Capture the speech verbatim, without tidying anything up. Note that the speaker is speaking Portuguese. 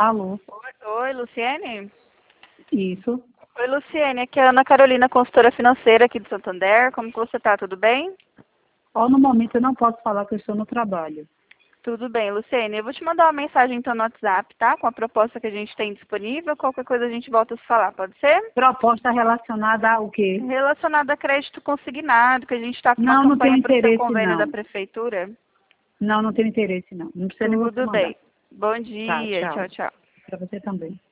Alô? Oi, oi, Luciene? Isso. Oi, Luciene, aqui é a Ana Carolina, consultora financeira aqui do Santander. Como que você tá? Tudo bem? Ó, no momento eu não posso falar que eu estou no trabalho. Tudo bem, Luciene. Eu vou te mandar uma mensagem então no WhatsApp, tá? Com a proposta que a gente tem disponível. Qualquer coisa a gente volta a se falar, pode ser? Proposta relacionada ao quê? Relacionada a crédito consignado, que a gente está com uma Não, não tenho campanha para o seu interesse, convênio da não. prefeitura. Não, não tenho interesse, não. Não precisa nem você Tudo mandar. bem. Bom Tá, dia. tchau. Tchau, tchau. Para você também.